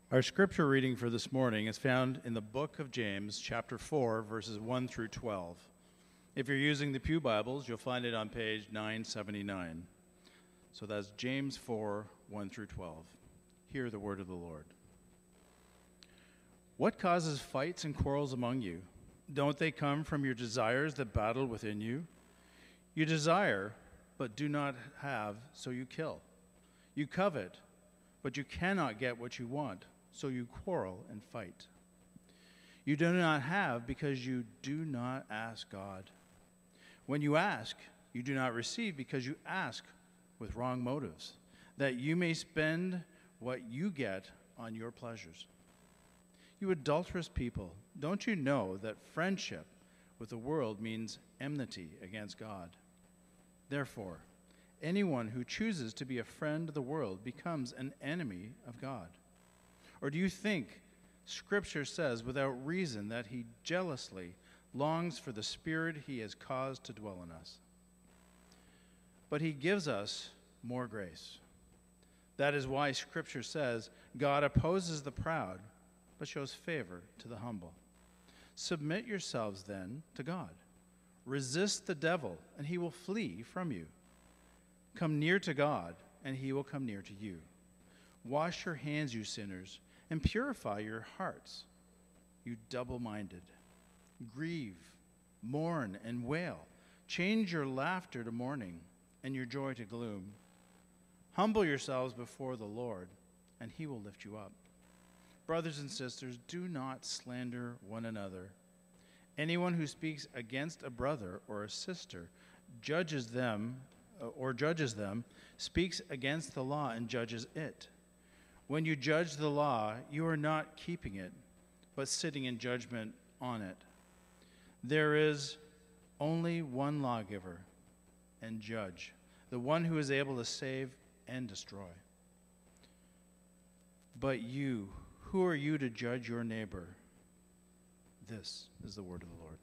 Our scripture reading for this morning is found in the book of James, chapter 4, verses 1 through 12. If you're using the Pew Bibles, you'll find it on page 979. So that's James 4, 1 through 12. Hear the word of the Lord. What causes fights and quarrels among you? Don't they come from your desires that battle within you? You desire, but do not have, so you kill. You covet, but you cannot get what you want, so you quarrel and fight. You do not have because you do not ask God. When you ask, you do not receive because you ask with wrong motives, that you may spend what you get on your pleasures. You adulterous people, don't you know that friendship with the world means enmity against God? Therefore, anyone who chooses to be a friend of the world becomes an enemy of God. Or do you think Scripture says without reason that he jealously longs for the Spirit he has caused to dwell in us? But he gives us more grace. That is why Scripture says, God opposes the proud, but shows favor to the humble. Submit yourselves then to God. Resist the devil, and he will flee from you. Come near to God, and he will come near to you. Wash your hands, you sinners, and purify your hearts, you double-minded. Grieve, mourn, and wail. Change your laughter to mourning, and your joy to gloom. Humble yourselves before the Lord, and he will lift you up. Brothers and sisters, do not slander one another. Anyone who speaks against a brother or a sister judges them, speaks against the law and judges it. When you judge the law, you are not keeping it, but sitting in judgment on it. There is only one lawgiver and judge, the one who is able to save and destroy. But you, who are you to judge your neighbor? This is the word of the Lord.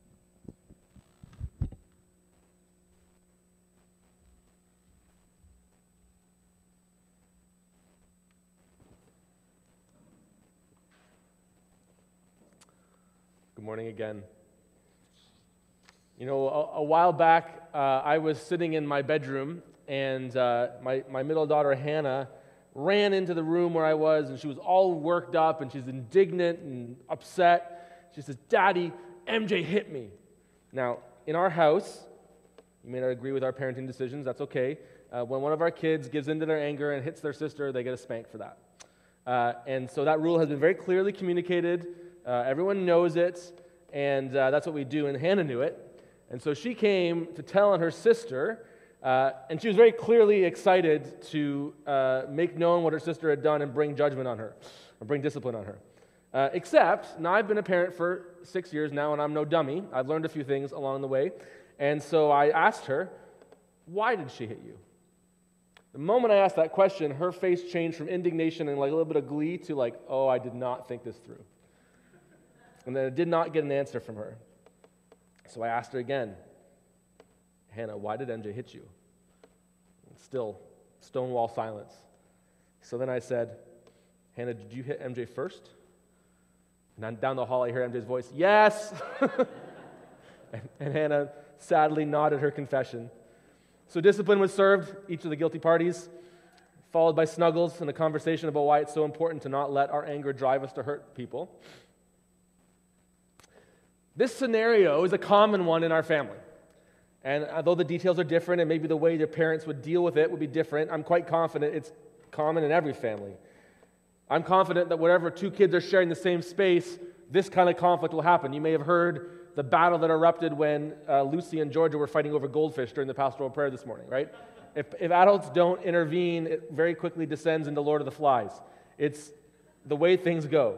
Good morning again. You know, a while back, I was sitting in my bedroom, and my middle daughter, Hannah, ran into the room where I was, and she was all worked up, and she's indignant and upset. She says, "Daddy, MJ hit me." Now, in our house, you may not agree with our parenting decisions, that's okay. When one of our kids gives in to their anger and hits their sister, they get a spank for that. And so that rule has been very clearly communicated. Everyone knows it, and that's what we do, and Hannah knew it. And so she came to tell on her sister, and she was very clearly excited to make known what her sister had done and bring judgment on her, or bring discipline on her. Except, now I've been a parent for 6 years now, and I'm no dummy. I've learned a few things along the way. And so I asked her, why did she hit you? The moment I asked that question, her face changed from indignation and like a little bit of glee to like, oh, I did not think this through. And then I did not get an answer from her. So I asked her again, Hannah, why did MJ hit you? And still, stonewall silence. So then I said, Hannah, did you hit MJ first? And then down the hall I hear MJ's voice, yes! and Hannah sadly nodded her confession. So discipline was served, each of the guilty parties, followed by snuggles and a conversation about why it's so important to not let our anger drive us to hurt people. This scenario is a common one in our family. And although the details are different and maybe the way your parents would deal with it would be different, I'm quite confident it's common in every family. I'm confident that wherever two kids are sharing the same space, this kind of conflict will happen. You may have heard the battle that erupted when Lucy and Georgia were fighting over goldfish during the pastoral prayer this morning, right? If adults don't intervene, it very quickly descends into Lord of the Flies. It's the way things go.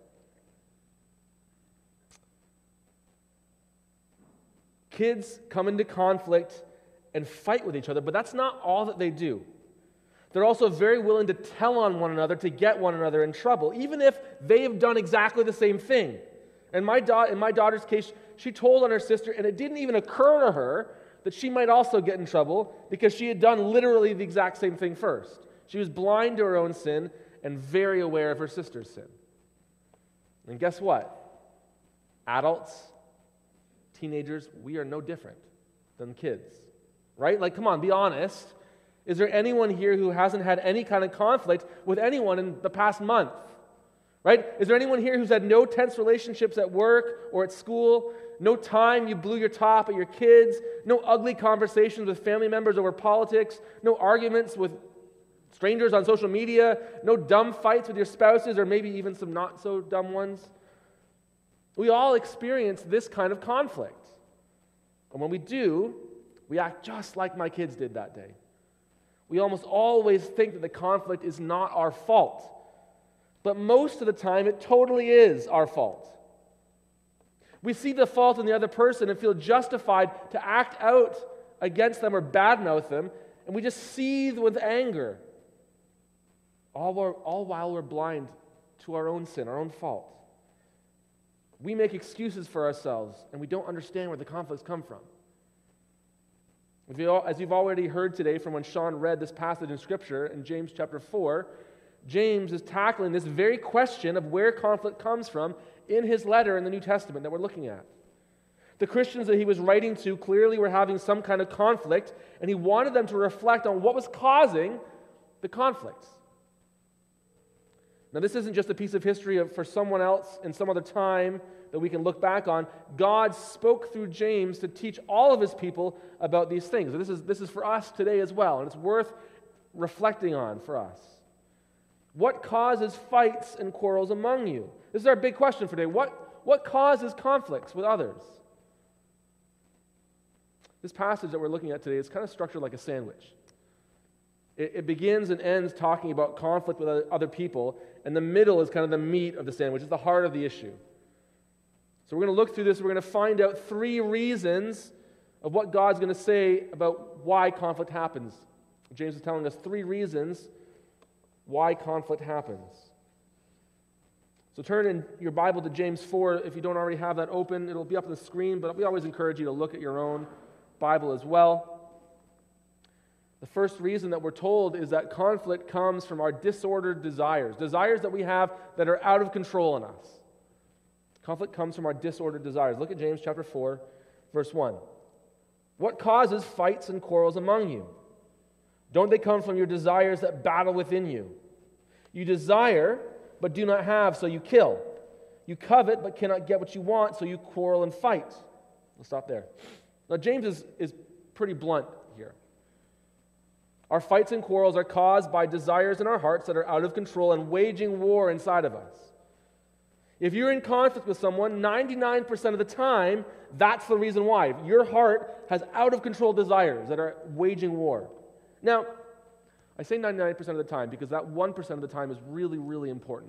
Kids come into conflict and fight with each other, but that's not all that they do. They're also very willing to tell on one another to get one another in trouble, even if they have done exactly the same thing. In my daughter's case, she told on her sister, and it didn't even occur to her that she might also get in trouble because she had done literally the exact same thing first. She was blind to her own sin, and very aware of her sister's sin. And guess what? Adults, teenagers, we are no different than kids, right? Like, come on, be honest. Is there anyone here who hasn't had any kind of conflict with anyone in the past month? Right? Is there anyone here who's had no tense relationships at work or at school? No time you blew your top at your kids? No ugly conversations with family members over politics? No arguments with strangers on social media? No dumb fights with your spouses, or maybe even some not so dumb ones? We all experience this kind of conflict. And when we do, we act just like my kids did that day. We almost always think that the conflict is not our fault. But most of the time, it totally is our fault. We see the fault in the other person and feel justified to act out against them or badmouth them, and we just seethe with anger, all while we're blind to our own sin, our own fault. We make excuses for ourselves, and we don't understand where the conflicts come from. As you've already heard today from when Sean read this passage in Scripture in James chapter 4, James is tackling this very question of where conflict comes from in his letter in the New Testament that we're looking at. The Christians that he was writing to clearly were having some kind of conflict, and he wanted them to reflect on what was causing the conflicts. Now, this isn't just a piece of history for someone else in some other time that we can look back on. God spoke through James to teach all of his people about these things. And this is for us today as well, and it's worth reflecting on for us. What causes fights and quarrels among you? This is our big question for today. What causes conflicts with others? This passage that we're looking at today is kind of structured like a sandwich. It begins and ends talking about conflict with other people, and the middle is kind of the meat of the sandwich. It's the heart of the issue. So we're going to look through this. We're going to find out 3 reasons of what God's going to say about why conflict happens. James is telling us 3 reasons why conflict happens. So turn in your Bible to James 4. If you don't already have that open, it'll be up on the screen, but we always encourage you to look at your own Bible as well. The first reason that we're told is that conflict comes from our disordered desires that we have that are out of control in us. Conflict comes from our disordered desires. Look at James chapter 4, verse 1. What causes fights and quarrels among you? Don't they come from your desires that battle within you? You desire, but do not have, so you kill. You covet, but cannot get what you want, so you quarrel and fight. We'll stop there. Now, James is pretty blunt here. Our fights and quarrels are caused by desires in our hearts that are out of control and waging war inside of us. If you're in conflict with someone, 99% of the time, that's the reason why. Your heart has out of control desires that are waging war. Now, I say 99% of the time because that 1% of the time is really, really important.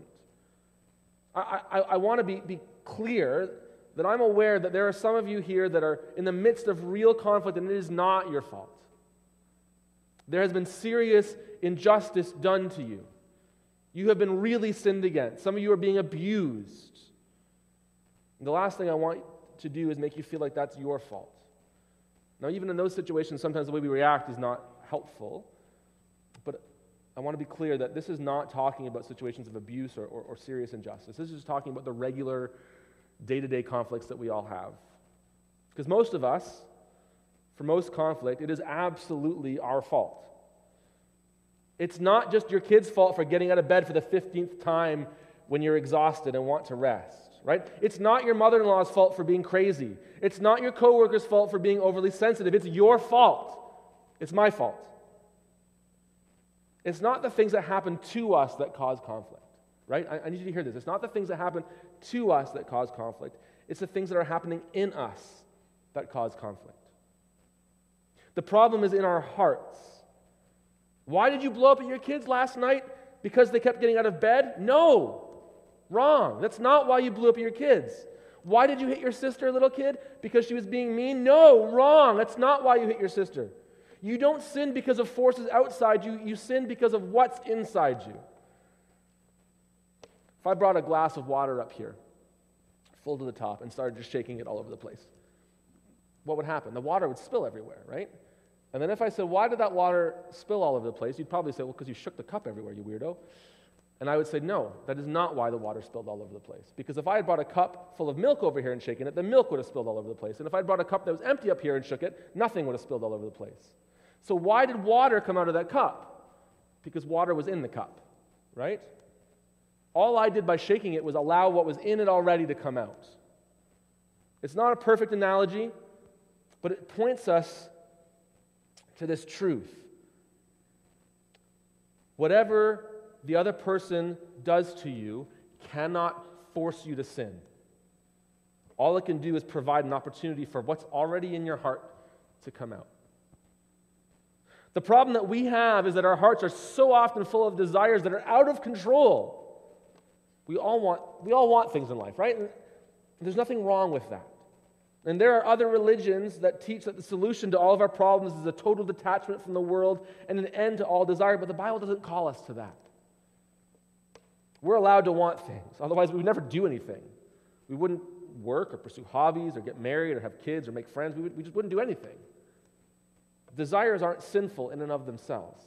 I want to be clear that I'm aware that there are some of you here that are in the midst of real conflict, and it is not your fault. There has been serious injustice done to you. You have been really sinned against. Some of you are being abused. And the last thing I want to do is make you feel like that's your fault. Now, even in those situations, sometimes the way we react is not helpful. But I want to be clear that this is not talking about situations of abuse or serious injustice. This is just talking about the regular day-to-day conflicts that we all have. Because most of us, for most conflict, it is absolutely our fault. It's not just your kid's fault for getting out of bed for the 15th time when you're exhausted and want to rest, right? It's not your mother-in-law's fault for being crazy. It's not your coworker's fault for being overly sensitive. It's your fault. It's my fault. It's not the things that happen to us that cause conflict, right? I need you to hear this. It's not the things that happen to us that cause conflict. It's the things that are happening in us that cause conflict. The problem is in our hearts. Why did you blow up at your kids last night? Because they kept getting out of bed? No. Wrong. That's not why you blew up at your kids. Why did you hit your sister, little kid? Because she was being mean? No. Wrong. That's not why you hit your sister. You don't sin because of forces outside you. You sin because of what's inside you. If I brought a glass of water up here, full to the top, and started just shaking it all over the place, what would happen? The water would spill everywhere, right? And then if I said, why did that water spill all over the place? You'd probably say, well, because you shook the cup everywhere, you weirdo. And I would say, no, that is not why the water spilled all over the place. Because if I had brought a cup full of milk over here and shaken it, the milk would have spilled all over the place. And if I had brought a cup that was empty up here and shook it, nothing would have spilled all over the place. So why did water come out of that cup? Because water was in the cup, right? All I did by shaking it was allow what was in it already to come out. It's not a perfect analogy, but it points us to this truth. Whatever the other person does to you cannot force you to sin. All it can do is provide an opportunity for what's already in your heart to come out. The problem that we have is that our hearts are so often full of desires that are out of control. We all want things in life, right? And there's nothing wrong with that. And there are other religions that teach that the solution to all of our problems is a total detachment from the world and an end to all desire, but the Bible doesn't call us to that. We're allowed to want things. Otherwise, we would never do anything. We wouldn't work or pursue hobbies or get married or have kids or make friends. We just wouldn't do anything. Desires aren't sinful in and of themselves.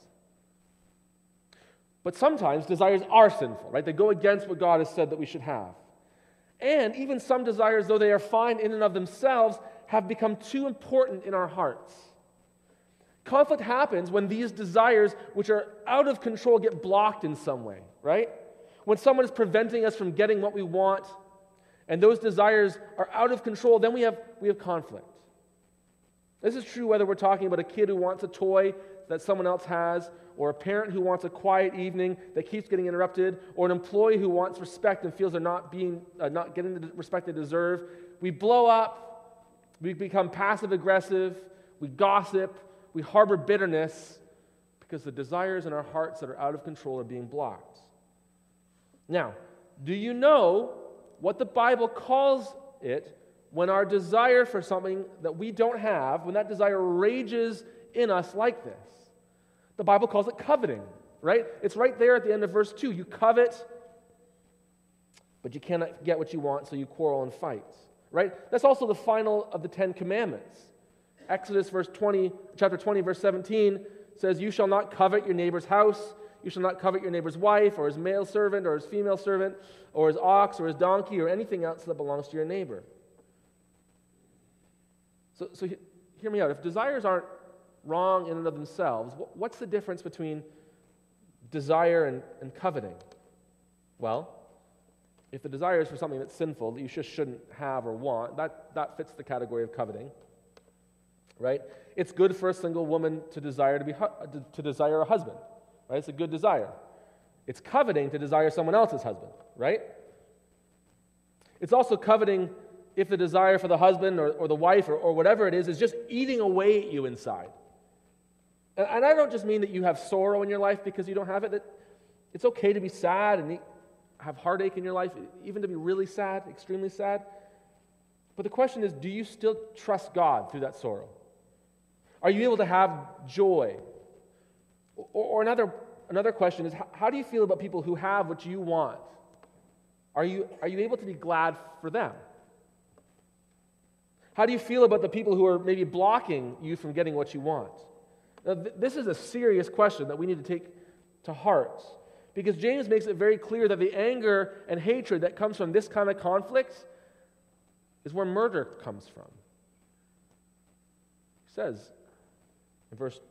But sometimes desires are sinful, right? They go against what God has said that we should have. And even some desires, though they are fine in and of themselves, have become too important in our hearts. Conflict happens when these desires, which are out of control, get blocked in some way, right? When someone is preventing us from getting what we want, and those desires are out of control, then we have conflict. This is true whether we're talking about a kid who wants a toy that someone else has, or a parent who wants a quiet evening that keeps getting interrupted, or an employee who wants respect and feels they're not getting the respect they deserve. We blow up, we become passive-aggressive, we gossip, we harbor bitterness because the desires in our hearts that are out of control are being blocked. Now, do you know what the Bible calls it when our desire for something that we don't have, when that desire rages in us like this? The Bible calls it coveting, right? It's right there at the end of verse 2. You covet, but you cannot get what you want, so you quarrel and fight, right? That's also the final of the Ten Commandments. Exodus chapter 20, verse 17 says, "You shall not covet your neighbor's house. You shall not covet your neighbor's wife, or his male servant, or his female servant, or his ox, or his donkey, or anything else that belongs to your neighbor." So hear me out. If desires aren't wrong in and of themselves, what's the difference between desire and coveting? Well, if the desire is for something that's sinful that you just shouldn't have or want, that fits the category of coveting, right? It's good for a single woman to desire to desire a husband, right? It's a good desire. It's coveting to desire someone else's husband, right? It's also coveting if the desire for the husband or the wife or whatever it is just eating away at you inside. And I don't just mean that you have sorrow in your life because you don't have it. That it's okay to be sad and have heartache in your life, even to be really sad, extremely sad. But the question is, do you still trust God through that sorrow? Are you able to have joy? Or another question is, how do you feel about people who have what you want? Are you able to be glad for them? How do you feel about the people who are maybe blocking you from getting what you want? Now, this is a serious question that we need to take to heart, because James makes it very clear that the anger and hatred that comes from this kind of conflict is where murder comes from. He says in verse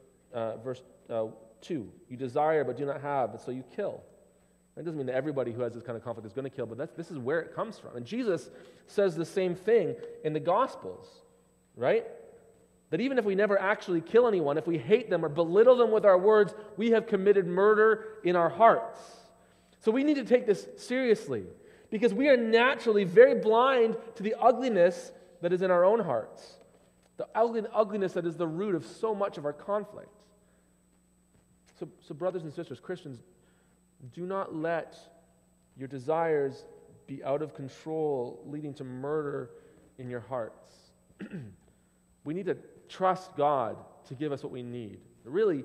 2, you desire but do not have, and so you kill. That doesn't mean that everybody who has this kind of conflict is going to kill, but this is where it comes from. And Jesus says the same thing in the Gospels, right? That even if we never actually kill anyone, if we hate them or belittle them with our words, we have committed murder in our hearts. So we need to take this seriously, because we are naturally very blind to the ugliness that is in our own hearts, the ugliness that is the root of so much of our conflict. So brothers and sisters, Christians, do not let your desires be out of control, leading to murder in your hearts. We need to trust God to give us what we need. Really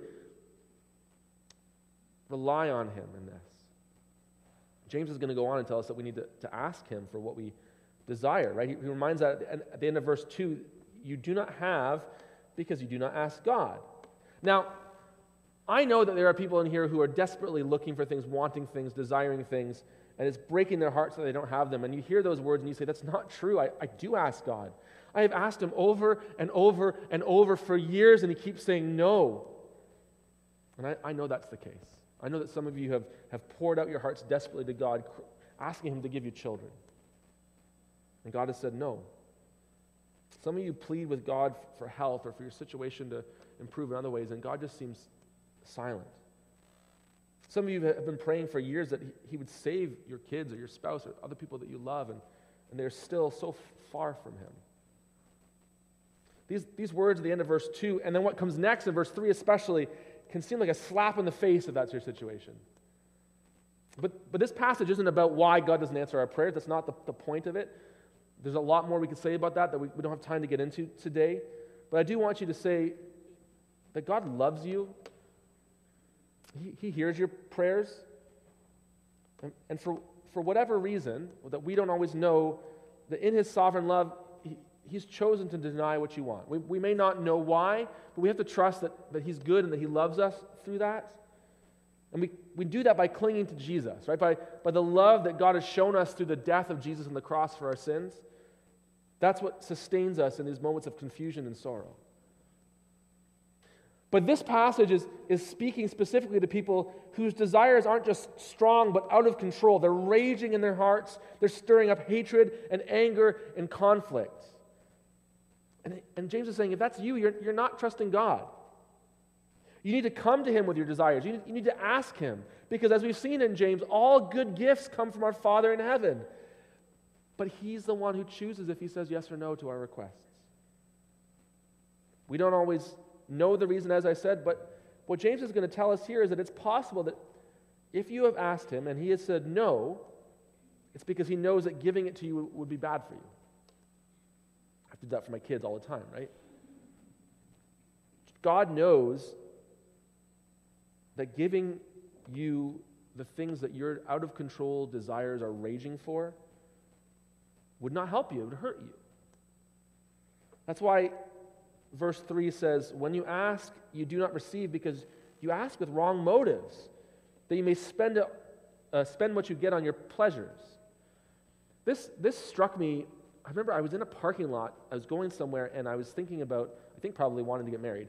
rely on Him in this. James is going to go on and tell us that we need to ask Him for what we desire, right? He reminds us at the end of verse 2, you do not have because you do not ask God. Now, I know that there are people in here who are desperately looking for things, wanting things, desiring things, and it's breaking their hearts that they don't have them. And you hear those words and you say, that's not true. I do ask God. I have asked him over and over and over for years, and he keeps saying no. And I know that's the case. I know that some of you have poured out your hearts desperately to God, asking him to give you children. And God has said no. Some of you plead with God for health or for your situation to improve in other ways, and God just seems silent. Some of you have been praying for years that he would save your kids or your spouse or other people that you love, and they're still so far from him. These words at the end of verse 2, and then what comes next in verse 3 especially, can seem like a slap in the face if that's your situation. But this passage isn't about why God doesn't answer our prayers. That's not the point of it. There's a lot more we could say about that we don't have time to get into today. But I do want you to say that God loves you. He hears your prayers. And for whatever reason that we don't always know, that in his sovereign love, he's chosen to deny what you want. We may not know why, but we have to trust that he's good and that he loves us through that. And we do that by clinging to Jesus, right? By the love that God has shown us through the death of Jesus on the cross for our sins. That's what sustains us in these moments of confusion and sorrow. But this passage is speaking specifically to people whose desires aren't just strong but out of control. They're raging in their hearts. They're stirring up hatred and anger and conflict. And James is saying, if that's you, you're not trusting God. You need to come to him with your desires. You need to ask him. Because as we've seen in James, all good gifts come from our Father in heaven. But he's the one who chooses if he says yes or no to our requests. We don't always know the reason, as I said, but what James is going to tell us here is that it's possible that if you have asked him and he has said no, it's because he knows that giving it to you would be bad for you. I do that for my kids all the time, right? God knows that giving you the things that your out-of-control desires are raging for would not help you, it would hurt you. That's why verse 3 says, when you ask, you do not receive because you ask with wrong motives, that you may spend what you get on your pleasures. This struck me. I remember I was in a parking lot, I was going somewhere, and I was thinking about, I think probably wanting to get married.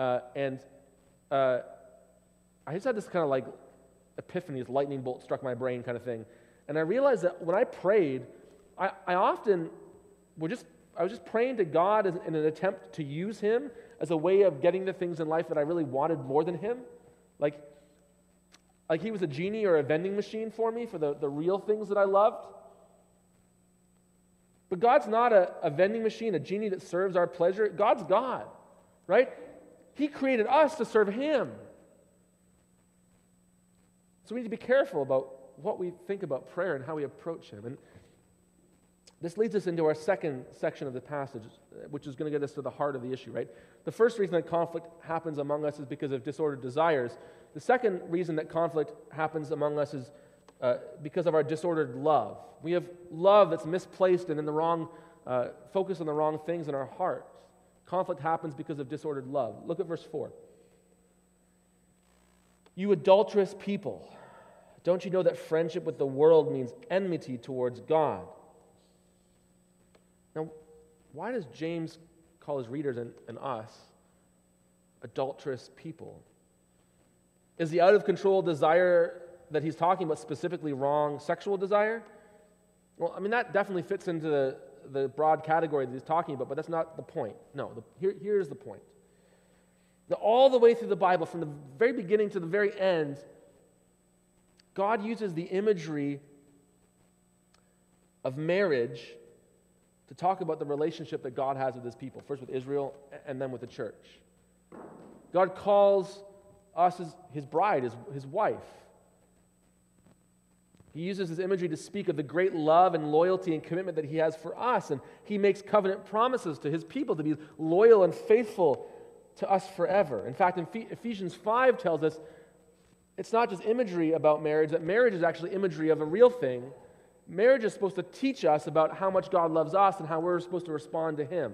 I just had this kind of like epiphany, this lightning bolt struck my brain kind of thing. And I realized that when I prayed, I often I was just praying to God in an attempt to use him as a way of getting the things in life that I really wanted more than him. Like he was a genie or a vending machine for me, for the real things that I loved. But God's not a vending machine, a genie that serves our pleasure. God's God, right? He created us to serve him. So we need to be careful about what we think about prayer and how we approach him. And this leads us into our second section of the passage, which is going to get us to the heart of the issue, right? The first reason that conflict happens among us is because of disordered desires. The second reason that conflict happens among us is because of our disordered love. We have love that's misplaced and in the wrong, focused on the wrong things in our hearts. Conflict happens because of disordered love. Look at verse 4. You adulterous people, don't you know that friendship with the world means enmity towards God? Now, why does James call his readers and us adulterous people? Is the out-of-control desire that he's talking about specifically wrong sexual desire? Well, I mean, that definitely fits into the broad category that he's talking about, but that's not the point. No, here's the point. That all the way through the Bible, from the very beginning to the very end, God uses the imagery of marriage to talk about the relationship that God has with his people, first with Israel and then with the church. God calls us as his bride, his wife. He uses this imagery to speak of the great love and loyalty and commitment that he has for us, and he makes covenant promises to his people to be loyal and faithful to us forever. In fact, in Ephesians 5 tells us it's not just imagery about marriage, that marriage is actually imagery of a real thing. Marriage is supposed to teach us about how much God loves us and how we're supposed to respond to him.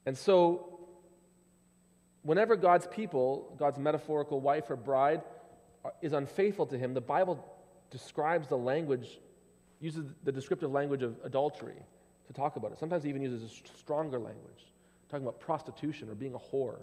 And so, whenever God's people, God's metaphorical wife or bride, is unfaithful to him, the Bible describes the language, uses the descriptive language of adultery to talk about it. Sometimes it even uses a stronger language, talking about prostitution or being a whore.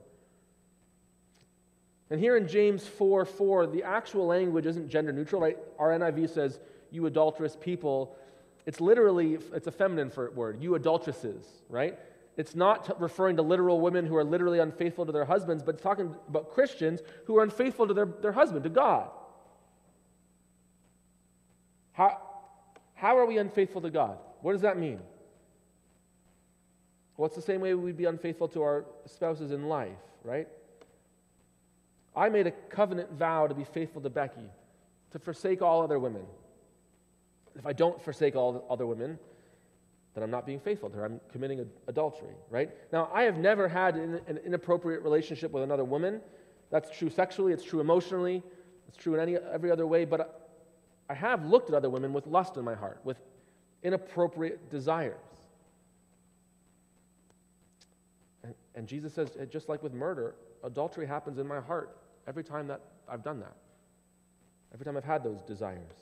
And here in James 4:4, the actual language isn't gender neutral, right? Our NIV says, you adulterous people. It's a feminine word, you adulteresses, right? It's not referring to literal women who are literally unfaithful to their husbands, but it's talking about Christians who are unfaithful to their husband, to God. How are we unfaithful to God? What does that mean? Well, it's the same way we'd be unfaithful to our spouses in life, right? I made a covenant vow to be faithful to Becky, to forsake all other women. If I don't forsake all other women, then I'm not being faithful to her. I'm committing adultery, right? Now, I have never had an inappropriate relationship with another woman. That's true sexually, it's true emotionally, it's true in every other way, but I have looked at other women with lust in my heart, with inappropriate desires. And Jesus says, just like with murder, adultery happens in my heart every time that I've done that, every time I've had those desires.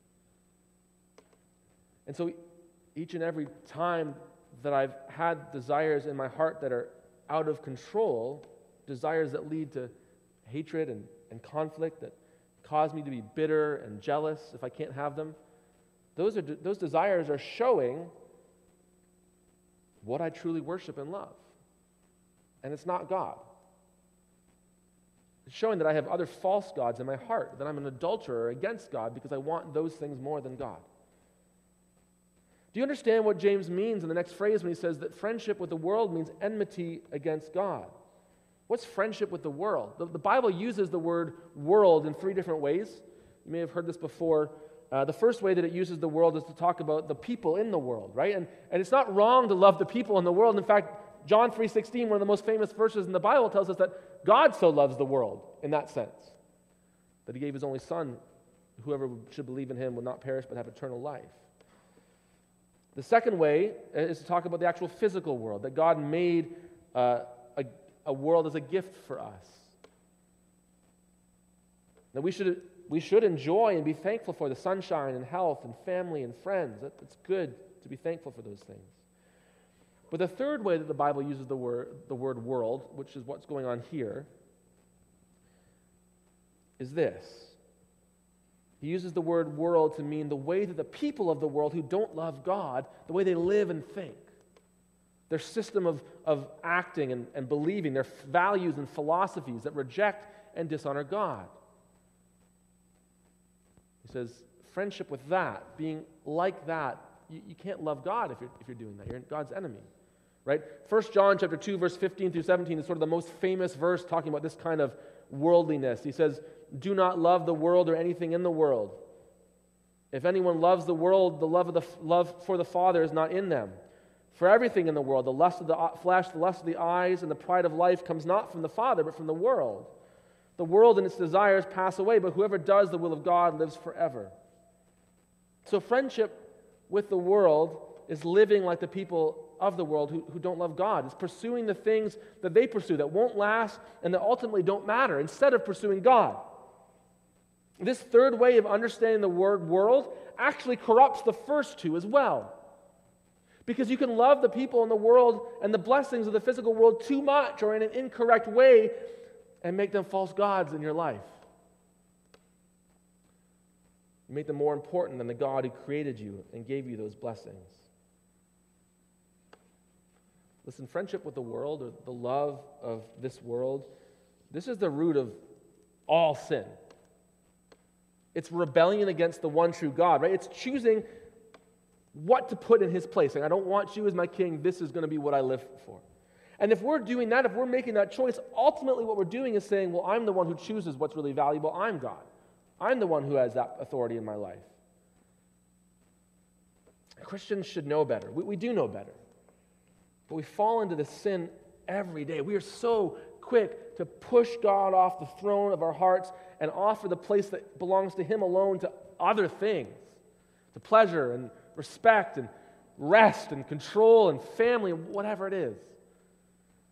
And so each and every time that I've had desires in my heart that are out of control, desires that lead to hatred and conflict, that cause me to be bitter and jealous if I can't have them, those desires are showing what I truly worship and love. And it's not God. It's showing that I have other false gods in my heart, that I'm an adulterer against God because I want those things more than God. Do you understand what James means in the next phrase when he says that friendship with the world means enmity against God? What's friendship with the world? The Bible uses the word world in 3 different ways. You may have heard this before. The first way that it uses the world is to talk about the people in the world, right? And it's not wrong to love the people in the world. In fact, John 3:16, one of the most famous verses in the Bible, tells us that God so loves the world in that sense, that he gave his only Son. Whoever should believe in him will not perish but have eternal life. The second way is to talk about the actual physical world, that God made a world as a gift for us. That we should enjoy and be thankful for the sunshine and health and family and friends. It's good to be thankful for those things. But the third way that the Bible uses the word world, which is what's going on here, is this. He uses the word world to mean the way that the people of the world who don't love God, the way they live and think. Their system of acting and believing, their values and philosophies that reject and dishonor God. He says, friendship with that, being like that, you can't love God if you're doing that. You're God's enemy, right? 1 John chapter 2, verse 15 through 17 is sort of the most famous verse talking about this kind of worldliness. He says, do not love the world or anything in the world. If anyone loves the world, the love for the Father is not in them. For everything in the world, the lust of the flesh, the lust of the eyes, and the pride of life comes not from the Father, but from the world. The world and its desires pass away, but whoever does the will of God lives forever. So friendship with the world is living like the people of the world who don't love God. It's pursuing the things that they pursue that won't last and that ultimately don't matter, instead of pursuing God. This third way of understanding the word world actually corrupts the first two as well. Because you can love the people in the world and the blessings of the physical world too much or in an incorrect way and make them false gods in your life. You make them more important than the God who created you and gave you those blessings. Listen, friendship with the world or the love of this world, this is the root of all sin. It's rebellion against the one true God, right? It's choosing what to put in his place. Saying, I don't want you as my king. This is going to be what I live for. And if we're doing that, if we're making that choice, ultimately what we're doing is saying, well, I'm the one who chooses what's really valuable. I'm God. I'm the one who has that authority in my life. Christians should know better. We do know better. But we fall into this sin every day. We are so quick to push God off the throne of our hearts and offer the place that belongs to him alone to other things, to pleasure and respect and rest and control and family, whatever it is.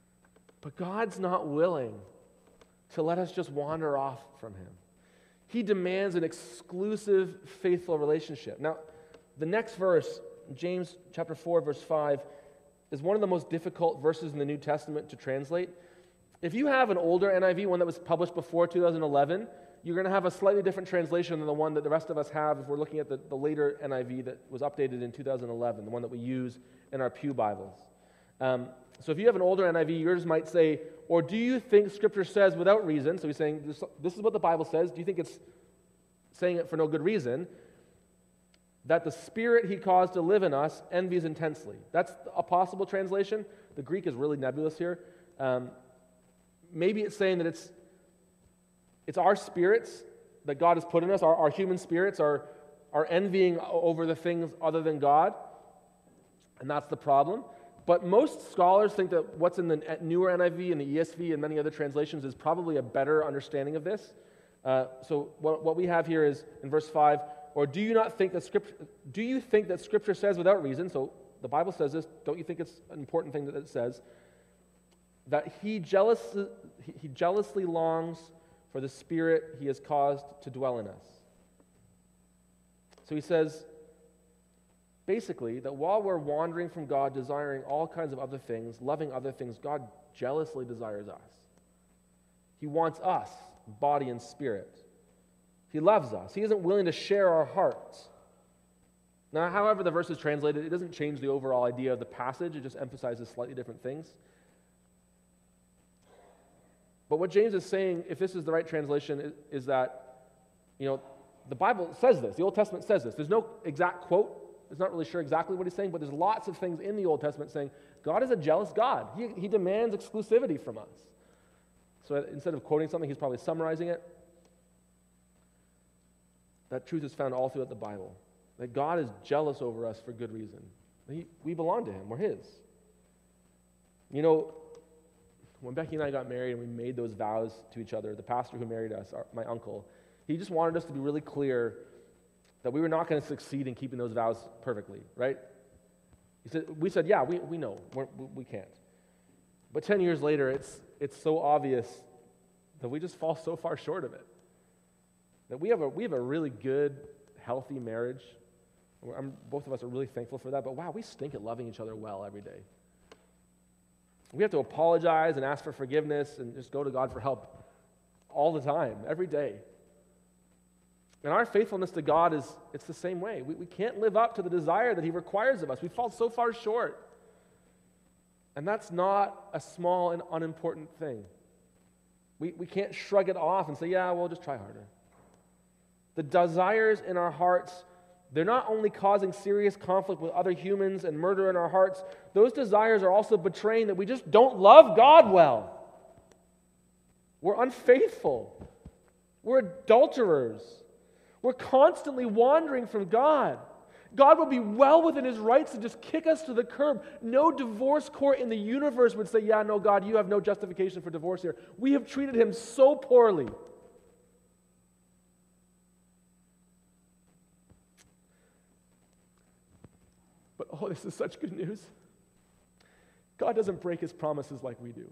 But God's not willing to let us just wander off from him. He demands an exclusive, faithful relationship. Now, the next verse, James chapter 4, verse 5, is one of the most difficult verses in the New Testament to translate. If you have an older NIV, one that was published before 2011, you're going to have a slightly different translation than the one that the rest of us have if we're looking at the later NIV that was updated in 2011, the one that we use in our pew Bibles. So if you have an older NIV, yours might say, or do you think Scripture says without reason? So he's saying, this is what the Bible says. Do you think it's saying it for no good reason? That the Spirit he caused to live in us envies intensely. That's a possible translation. The Greek is really nebulous here. Maybe it's saying that it's our spirits that God has put in us, our human spirits are envying over the things other than God, and that's the problem. But most scholars think that what's in the newer NIV and the ESV and many other translations is probably a better understanding of this. So what we have here is in verse 5, or do you think that Scripture says without reason, so the Bible says this, don't you think it's an important thing that it says, that he jealously longs for the Spirit he has caused to dwell in us? So he says, basically, that while we're wandering from God, desiring all kinds of other things, loving other things, God jealously desires us. He wants us, body and spirit. He loves us. He isn't willing to share our hearts. Now, however the verse is translated, it doesn't change the overall idea of the passage. It just emphasizes slightly different things. But what James is saying, if this is the right translation, is that, the Bible says this. The Old Testament says this. There's no exact quote. It's not really sure exactly what he's saying, but there's lots of things in the Old Testament saying God is a jealous God. He demands exclusivity from us. So instead of quoting something, he's probably summarizing it. That truth is found all throughout the Bible. That God is jealous over us for good reason. We belong to him. We're his. When Becky and I got married and we made those vows to each other, the pastor who married us, my uncle, he just wanted us to be really clear that we were not going to succeed in keeping those vows perfectly, right? We said, yeah, we know, we can't. But 10 years later, it's so obvious that we just fall so far short of it. That we have a really good, healthy marriage. Both of us are really thankful for that, but wow, we stink at loving each other well every day. We have to apologize and ask for forgiveness and just go to God for help all the time, every day. And our faithfulness to God it's the same way. We can't live up to the desire that he requires of us. We fall so far short. And that's not a small and unimportant thing. We can't shrug it off and say, yeah, we'll just try harder. The desires in our hearts, they're not only causing serious conflict with other humans and murder in our hearts, those desires are also betraying that we just don't love God well. We're unfaithful. We're adulterers. We're constantly wandering from God. God would be well within his rights to just kick us to the curb. No divorce court in the universe would say, yeah, no, God, you have no justification for divorce here. We have treated him so poorly. But oh, this is such good news. God doesn't break his promises like we do.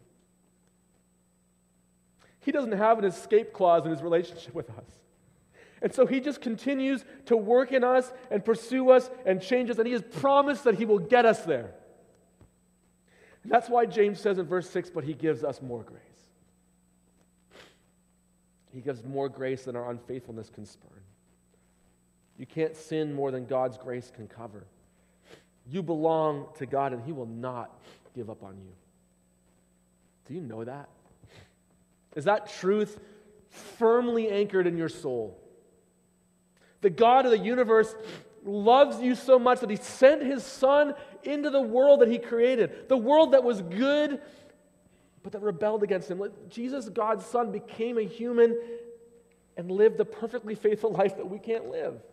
He doesn't have an escape clause in his relationship with us. And so he just continues to work in us and pursue us and change us, and he has promised that he will get us there. And that's why James says in verse 6, but he gives us more grace. He gives more grace than our unfaithfulness can spurn. You can't sin more than God's grace can cover. You belong to God, and he will not give up on you. Do you know that? Is that truth firmly anchored in your soul? The God of the universe loves you so much that he sent his Son into the world that he created, the world that was good, but that rebelled against him. Jesus, God's Son, became a human and lived the perfectly faithful life that we can't live.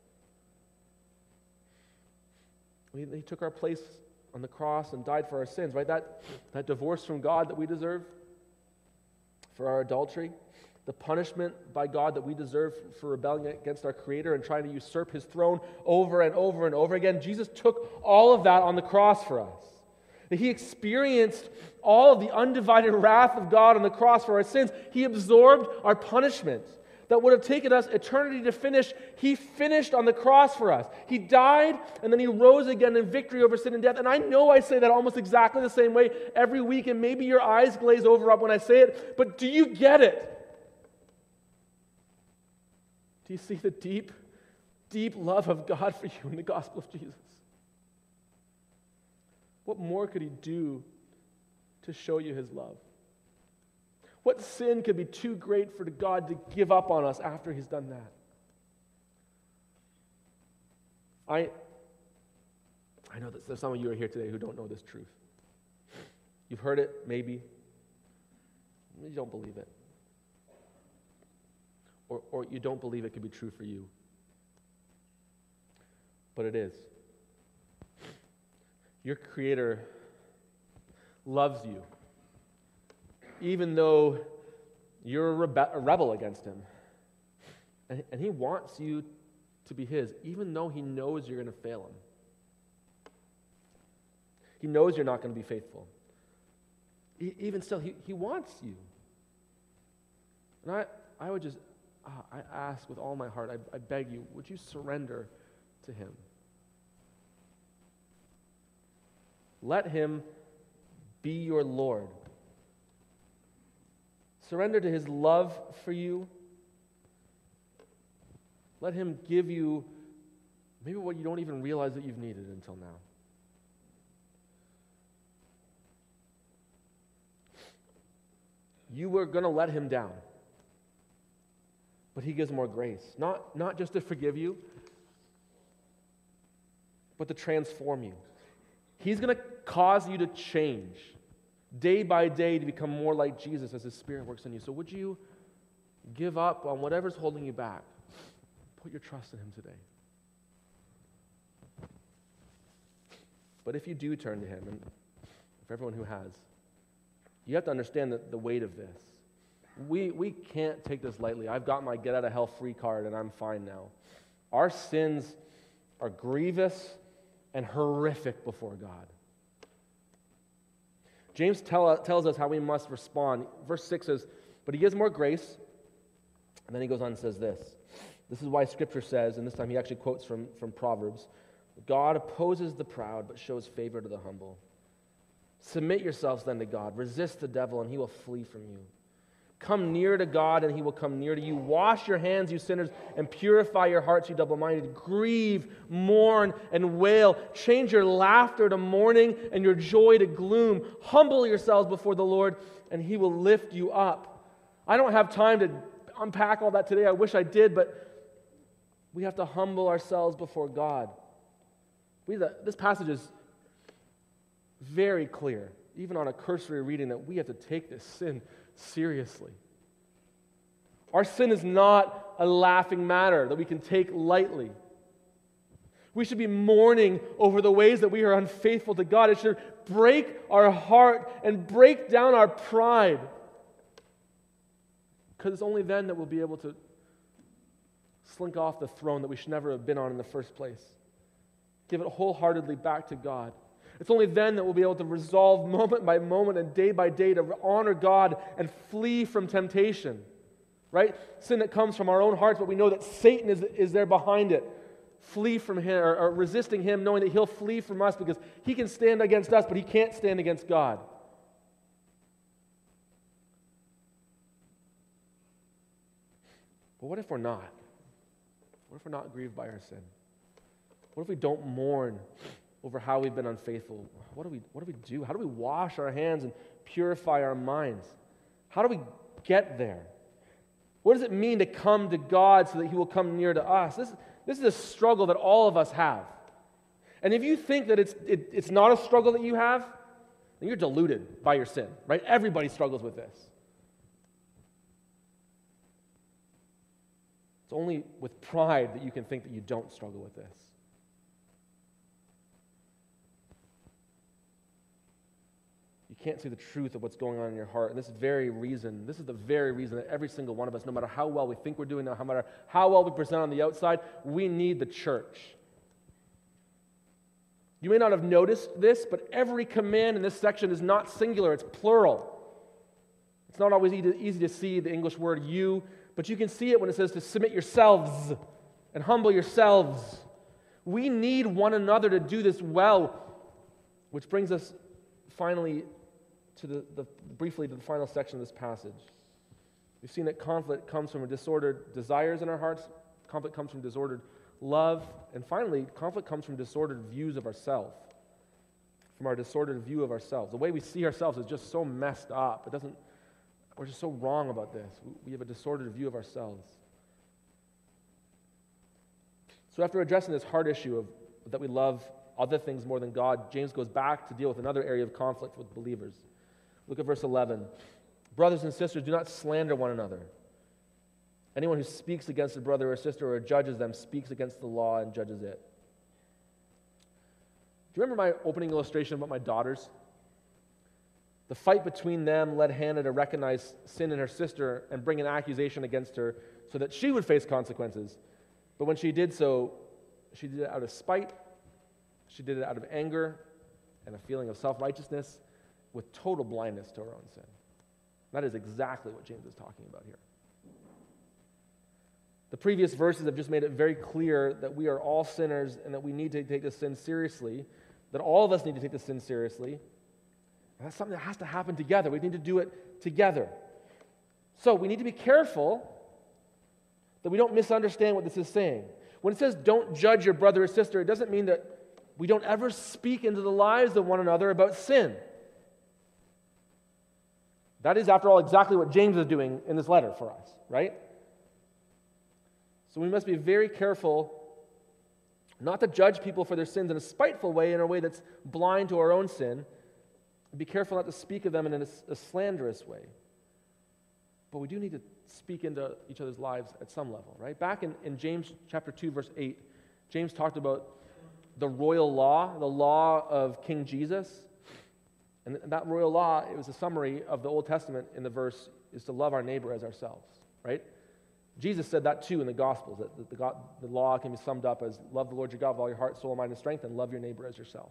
He took our place on the cross and died for our sins, right? That divorce from God that we deserve for our adultery, the punishment by God that we deserve for rebelling against our Creator and trying to usurp his throne over and over and over again. Jesus took all of that on the cross for us. that he experienced all of the undivided wrath of God on the cross for our sins. He absorbed our punishment that would have taken us eternity to finish. He finished on the cross for us. He died, and then he rose again in victory over sin and death. And I know I say that almost exactly the same way every week, and maybe your eyes glaze over up when I say it, but do you get it? Do you see the deep, deep love of God for you in the gospel of Jesus? What more could he do to show you his love? What sin could be too great for God to give up on us after he's done that? I know that there's some of you are here today who don't know this truth. You've heard it, maybe. You don't believe it. Or you don't believe it could be true for you. But it is. Your Creator loves you, even though you're a rebel against him. And he wants you to be his, even though he knows you're going to fail him. He knows you're not going to be faithful. Even still, he wants you. And I would just, I ask with all my heart, I beg you, would you surrender to him? Let him be your Lord. Surrender to his love for you. Let him give you maybe what you don't even realize that you've needed until now. You were going to let him down, but he gives more grace. Not just to forgive you, but to transform you. He's going to cause you to change day by day to become more like Jesus as his Spirit works in you. So would you give up on whatever's holding you back? Put your trust in him today. But if you do turn to him, and for everyone who has, you have to understand the weight of this. We can't take this lightly. I've got my get out of hell free card and I'm fine now. Our sins are grievous and horrific before God. James tells us how we must respond. Verse 6 says, but he gives more grace. And then he goes on and says this. This is why Scripture says, and this time he actually quotes from Proverbs, God opposes the proud but shows favor to the humble. Submit yourselves then to God. Resist the devil and he will flee from you. Come near to God and he will come near to you. Wash your hands, you sinners, and purify your hearts, you double-minded. Grieve, mourn, and wail. Change your laughter to mourning and your joy to gloom. Humble yourselves before the Lord and he will lift you up. I don't have time to unpack all that today. I wish I did, but we have to humble ourselves before God. This passage is very clear, even on a cursory reading, that we have to take this sin seriously. Our sin is not a laughing matter that we can take lightly. We should be mourning over the ways that we are unfaithful to God. It should break our heart and break down our pride. Because it's only then that we'll be able to slink off the throne that we should never have been on in the first place. Give it wholeheartedly back to God. It's only then that we'll be able to resolve moment by moment and day by day to honor God and flee from temptation, right? Sin that comes from our own hearts, but we know that Satan is there behind it. Flee from him, or resisting him, knowing that he'll flee from us because he can stand against us, but he can't stand against God. But what if we're not? What if we're not grieved by our sin? What if we don't mourn over how we've been unfaithful? What do we do? How do we wash our hands and purify our minds? How do we get there? What does it mean to come to God so that he will come near to us? This is a struggle that all of us have. And if you think that it's not a struggle that you have, then you're deluded by your sin, right? Everybody struggles with this. It's only with pride that you can think that you don't struggle with this. You can't see the truth of what's going on in your heart. And this is the very reason that every single one of us, no matter how well we think we're doing, no matter how well we present on the outside, we need the church. You may not have noticed this, but every command in this section is not singular, it's plural. It's not always easy to see the English word you, but you can see it when it says to submit yourselves and humble yourselves. We need one another to do this well, which brings us finally to briefly to the final section of this passage. We've seen that conflict comes from disordered desires in our hearts, conflict comes from disordered love, and finally, conflict comes from disordered views of ourselves. From our disordered view of ourselves. The way we see ourselves is just so messed up. We're just so wrong about this. We have a disordered view of ourselves. So after addressing this hard issue of that we love other things more than God, James goes back to deal with another area of conflict with believers. Look at verse 11. Brothers and sisters, do not slander one another. Anyone who speaks against a brother or sister or judges them speaks against the law and judges it. Do you remember my opening illustration about my daughters? The fight between them led Hannah to recognize sin in her sister and bring an accusation against her so that she would face consequences. But when she did so, she did it out of spite, she did it out of anger and a feeling of self-righteousness with total blindness to her own sin. That is exactly what James is talking about here. The previous verses have just made it very clear that we are all sinners and that we need to take this sin seriously, that all of us need to take this sin seriously. And that's something that has to happen together. We need to do it together. So we need to be careful that we don't misunderstand what this is saying. When it says don't judge your brother or sister, it doesn't mean that we don't ever speak into the lives of one another about sin. That is, after all, exactly what James is doing in this letter for us, right? So we must be very careful not to judge people for their sins in a spiteful way, in a way that's blind to our own sin. Be careful not to speak of them in a slanderous way. But we do need to speak into each other's lives at some level, right? Back in James chapter 2, verse 8, James talked about the royal law, the law of King Jesus. And that royal law, it was a summary of the Old Testament in the verse, is to love our neighbor as ourselves, right? Jesus said that too in the Gospels, that the law can be summed up as love the Lord your God with all your heart, soul, mind, and strength, and love your neighbor as yourself.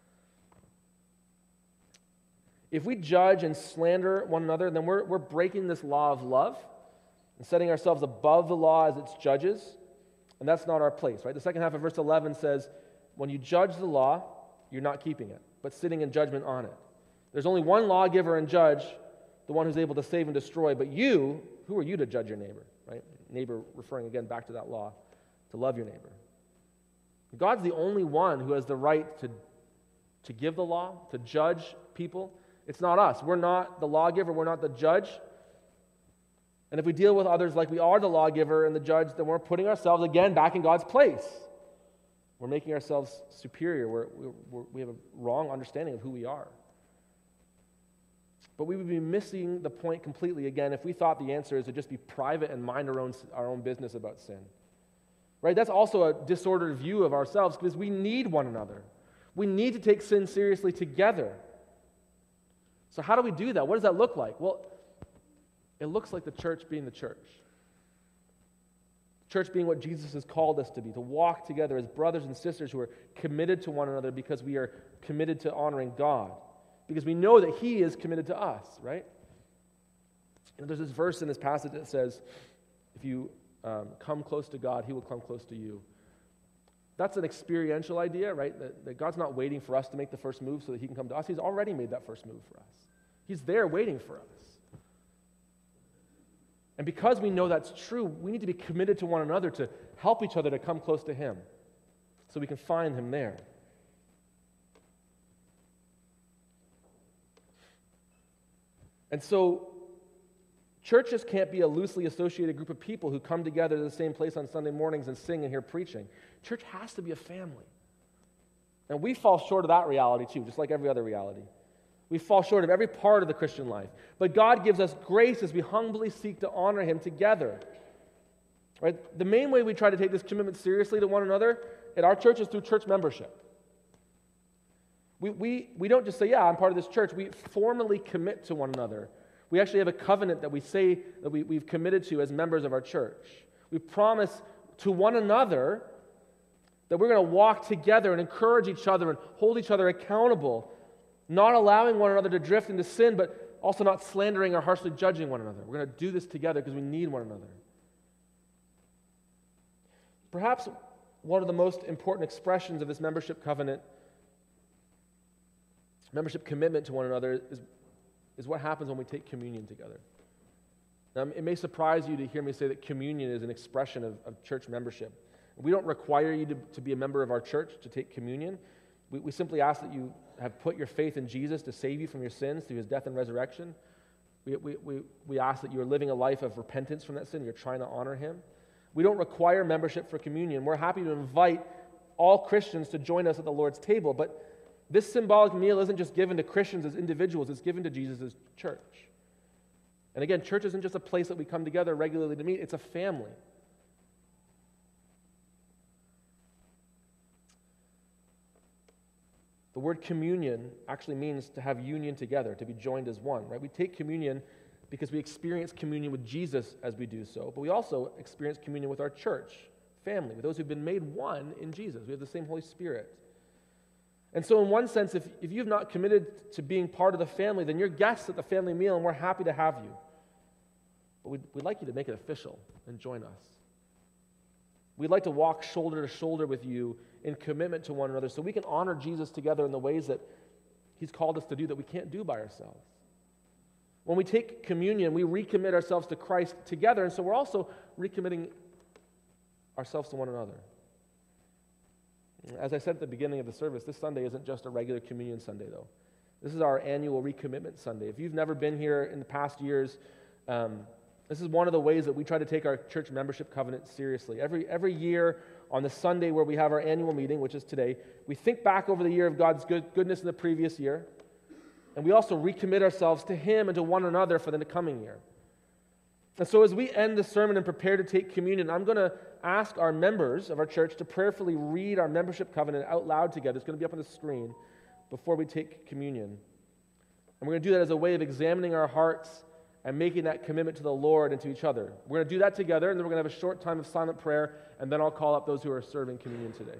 If we judge and slander one another, then we're breaking this law of love and setting ourselves above the law as its judges, and that's not our place, right? The second half of verse 11 says, when you judge the law, you're not keeping it, but sitting in judgment on it. There's only one lawgiver and judge, the one who's able to save and destroy, but you, who are you to judge your neighbor, right? Neighbor referring again back to that law, to love your neighbor. God's the only one who has the right to give the law, to judge people. It's not us. We're not the lawgiver. We're not the judge. And if we deal with others like we are the lawgiver and the judge, then we're putting ourselves again back in God's place. We're making ourselves superior. We have a wrong understanding of who we are. But we would be missing the point completely again if we thought the answer is to just be private and mind our own business about sin. Right? That's also a disordered view of ourselves because we need one another. We need to take sin seriously together. So how do we do that? What does that look like? Well, it looks like the church being the church. Church being what Jesus has called us to be, to walk together as brothers and sisters who are committed to one another because we are committed to honoring God. Because we know that He is committed to us, right? And there's this verse in this passage that says, if you come close to God, He will come close to you. That's an experiential idea, right? That God's not waiting for us to make the first move so that He can come to us. He's already made that first move for us. He's there waiting for us. And because we know that's true, we need to be committed to one another to help each other to come close to Him so we can find Him there. And so, churches can't be a loosely associated group of people who come together to the same place on Sunday mornings and sing and hear preaching. Church has to be a family. And we fall short of that reality too, just like every other reality. We fall short of every part of the Christian life. But God gives us grace as we humbly seek to honor Him together. Right? The main way we try to take this commitment seriously to one another at our church is through church membership. We don't just say, yeah, I'm part of this church. We formally commit to one another. We actually have a covenant that we say that we've committed to as members of our church. We promise to one another That we're going to walk together and encourage each other and hold each other accountable, not allowing one another to drift into sin, but also not slandering or harshly judging one another. We're going to do this together because we need one another. Perhaps one of the most important expressions of this membership covenant, membership commitment to one another, is what happens when we take communion together. Now, it may surprise you to hear me say that communion is an expression of church membership. We don't require you to be a member of our church to take communion. We simply ask that you have put your faith in Jesus to save you from your sins through his death and resurrection. We ask that you are living a life of repentance from that sin. You're trying to honor him. We don't require membership for communion. We're happy to invite all Christians to join us at the Lord's table, but this symbolic meal isn't just given to Christians as individuals, it's given to Jesus' church. And again, church isn't just a place that we come together regularly to meet, it's a family. The word communion actually means to have union together, to be joined as one, right? We take communion because we experience communion with Jesus as we do so, but we also experience communion with our church, family, with those who've been made one in Jesus. We have the same Holy Spirit. And so in one sense, if you've not committed to being part of the family, then you're guests at the family meal, and we're happy to have you. But we'd like you to make it official and join us. We'd like to walk shoulder to shoulder with you in commitment to one another so we can honor Jesus together in the ways that he's called us to do that we can't do by ourselves. When we take communion, we recommit ourselves to Christ together, and so we're also recommitting ourselves to one another. As I said at the beginning of the service, this Sunday isn't just a regular communion Sunday, though. This is our annual recommitment Sunday. If you've never been here in the past years, this is one of the ways that we try to take our church membership covenant seriously. Every year on the Sunday where we have our annual meeting, which is today, we think back over the year of God's goodness in the previous year, and we also recommit ourselves to him and to one another for the coming year. And so as we end the sermon and prepare to take communion, I'm going to ask our members of our church to prayerfully read our membership covenant out loud together. It's going to be up on the screen before we take communion. And we're going to do that as a way of examining our hearts and making that commitment to the Lord and to each other. We're going to do that together, and then we're going to have a short time of silent prayer, and then I'll call up those who are serving communion today.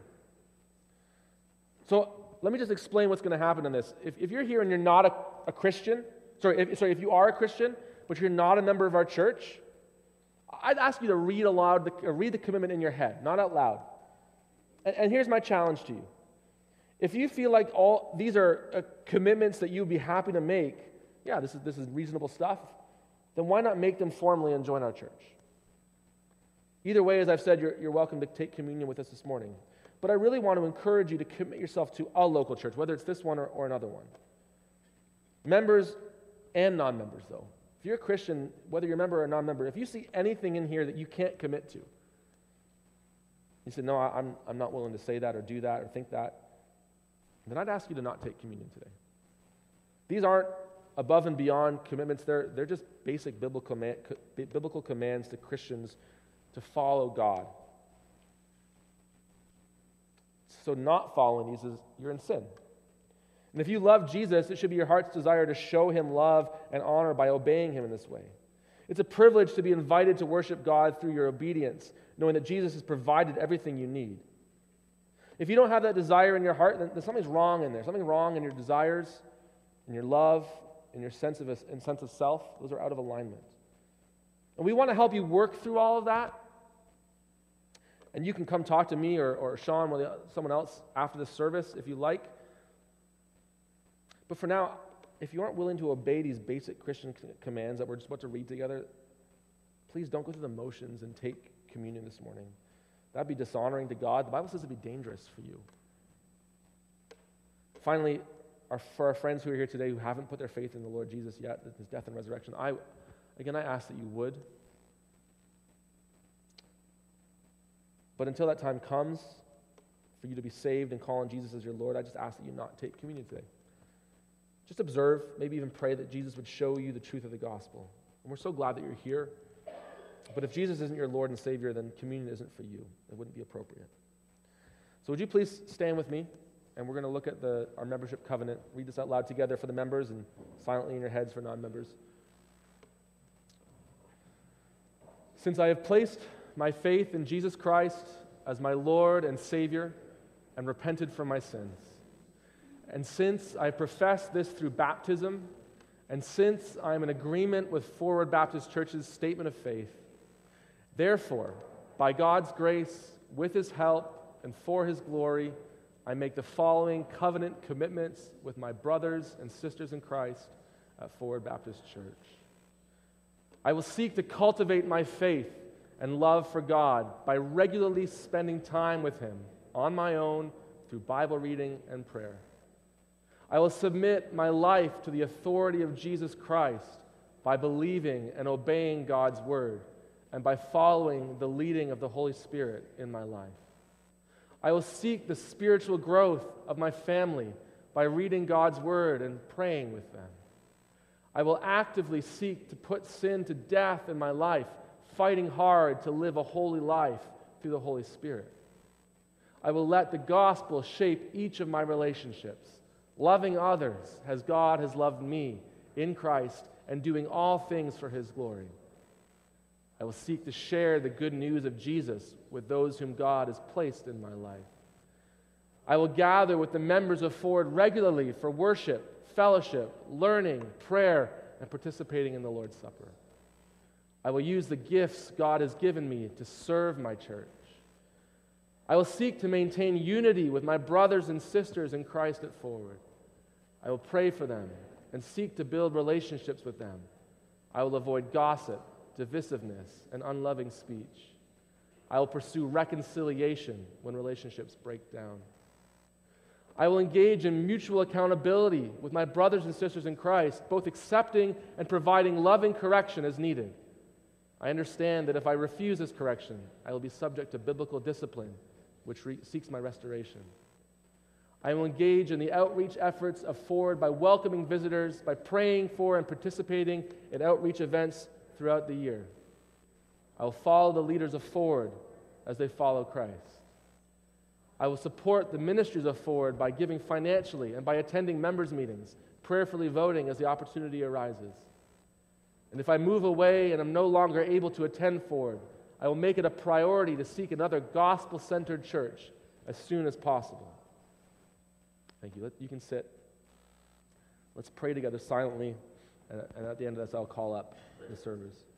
So let me just explain what's going to happen in this. If you're here and you're not a Christian, if you are a Christian, but you're not a member of our church, I'd ask you to read aloud, read the commitment in your head, not out loud. And here's my challenge to you. If you feel like all these are commitments that you'd be happy to make, yeah, this is reasonable stuff, then why not make them formally and join our church? Either way, as I've said, you're welcome to take communion with us this morning. But I really want to encourage you to commit yourself to a local church, whether it's this one or another one. Members and non-members, though. If you're a Christian, whether you're a member or a non-member, if you see anything in here that you can't commit to, you say, no, I'm not willing to say that or do that or think that, then I'd ask you to not take communion today. These aren't above and beyond commitments. They're just basic biblical commands to Christians to follow God. So not following these is you're in sin. And if you love Jesus, it should be your heart's desire to show him love and honor by obeying him in this way. It's a privilege to be invited to worship God through your obedience, knowing that Jesus has provided everything you need. If you don't have that desire in your heart, then something's wrong in there. Something wrong in your desires, in your love, in your sense of self. Those are out of alignment. And we want to help you work through all of that. And you can come talk to me or Sean or someone else after the service if you like. But for now, if you aren't willing to obey these basic Christian commands that we're just about to read together, please don't go through the motions and take communion this morning. That'd be dishonoring to God. The Bible says it'd be dangerous for you. Finally, for our friends who are here today who haven't put their faith in the Lord Jesus yet, his death and resurrection, I ask that you would. But until that time comes for you to be saved and call on Jesus as your Lord, I just ask that you not take communion today. Just observe, maybe even pray that Jesus would show you the truth of the gospel. And we're so glad that you're here. But if Jesus isn't your Lord and Savior, then communion isn't for you. It wouldn't be appropriate. So would you please stand with me? And we're going to look at our membership covenant. Read this out loud together for the members and silently in your heads for non-members. Since I have placed my faith in Jesus Christ as my Lord and Savior and repented from my sins. And since I profess this through baptism, and since I am in agreement with Forward Baptist Church's statement of faith, therefore, by God's grace, with His help, and for His glory, I make the following covenant commitments with my brothers and sisters in Christ at Forward Baptist Church. I will seek to cultivate my faith and love for God by regularly spending time with Him on my own through Bible reading and prayer. I will submit my life to the authority of Jesus Christ by believing and obeying God's Word and by following the leading of the Holy Spirit in my life. I will seek the spiritual growth of my family by reading God's Word and praying with them. I will actively seek to put sin to death in my life, fighting hard to live a holy life through the Holy Spirit. I will let the gospel shape each of my relationships, loving others as God has loved me in Christ and doing all things for His glory. I will seek to share the good news of Jesus with those whom God has placed in my life. I will gather with the members of Forward regularly for worship, fellowship, learning, prayer, and participating in the Lord's Supper. I will use the gifts God has given me to serve my church. I will seek to maintain unity with my brothers and sisters in Christ at Forward. I will pray for them and seek to build relationships with them. I will avoid gossip, divisiveness, and unloving speech. I will pursue reconciliation when relationships break down. I will engage in mutual accountability with my brothers and sisters in Christ, both accepting and providing loving correction as needed. I understand that if I refuse this correction, I will be subject to biblical discipline, which seeks my restoration. I will engage in the outreach efforts of Forward by welcoming visitors, by praying for and participating in outreach events throughout the year. I will follow the leaders of Forward as they follow Christ. I will support the ministries of Forward by giving financially and by attending members' meetings, prayerfully voting as the opportunity arises. And if I move away and am no longer able to attend Forward, I will make it a priority to seek another gospel-centered church as soon as possible. Thank you. You can sit. Let's pray together silently, and at the end of this, I'll call up the servers.